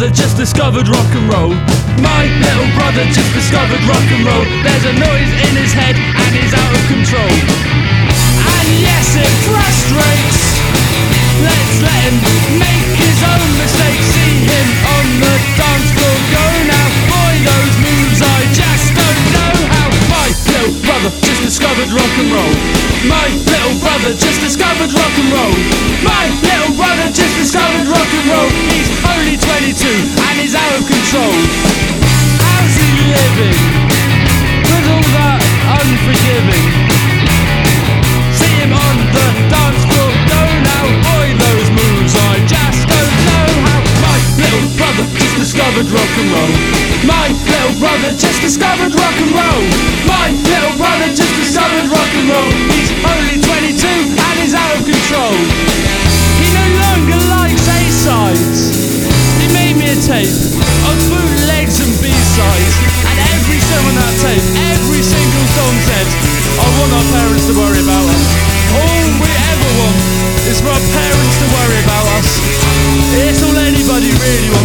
brother just discovered rock and roll. My little brother just discovered rock and roll. There's a noise in his head and he's out of control. And yes, it frustrates. Let's let him make his own mistakes. See him on the dance floor go now. Boy, those moves I just don't know how. My little brother just discovered rock and roll. My little brother just discovered rock and roll. My little brother just discovered rock and roll. He's only 22 and he's out of control. How's he living with all that unforgiving? See him on the dance floor go now. Boy, those moves I just don't know how. My little brother just discovered rock and roll. My little brother just discovered rock and roll. My little brother just discovered rock and roll. He's only 22 and he's out of control. He no longer likes A-sides. He made me a tape of bootlegs and B-sides, and every song on that tape, every single song said, I want our parents to worry about us. All we ever want is for our parents to worry about us. It's all anybody really wants.